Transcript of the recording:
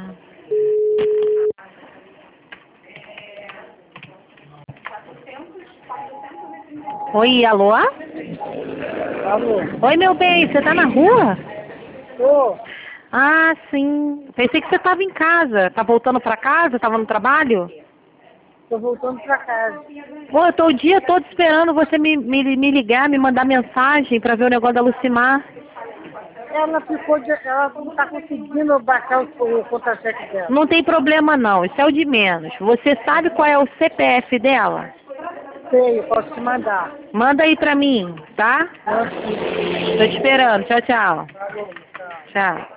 Oi, alô? Alô? Oi, meu bem, você tá na rua? Tô. Ah, sim. Pensei que você tava em casa. Tá voltando pra casa? Tava no trabalho? Tô voltando pra casa. Pô, eu tô o dia todo esperando você me ligar, me mandar mensagem pra ver o negócio da Lucimar. Ela não tá conseguindo baixar o contra-cheque dela. Não tem problema não, isso é o de menos. Você sabe qual é o CPF dela? Sei, eu posso te mandar. Manda aí pra mim, tá? Manda sim. Tô te esperando. Tchau, tchau. Tá bom, tá. Tchau.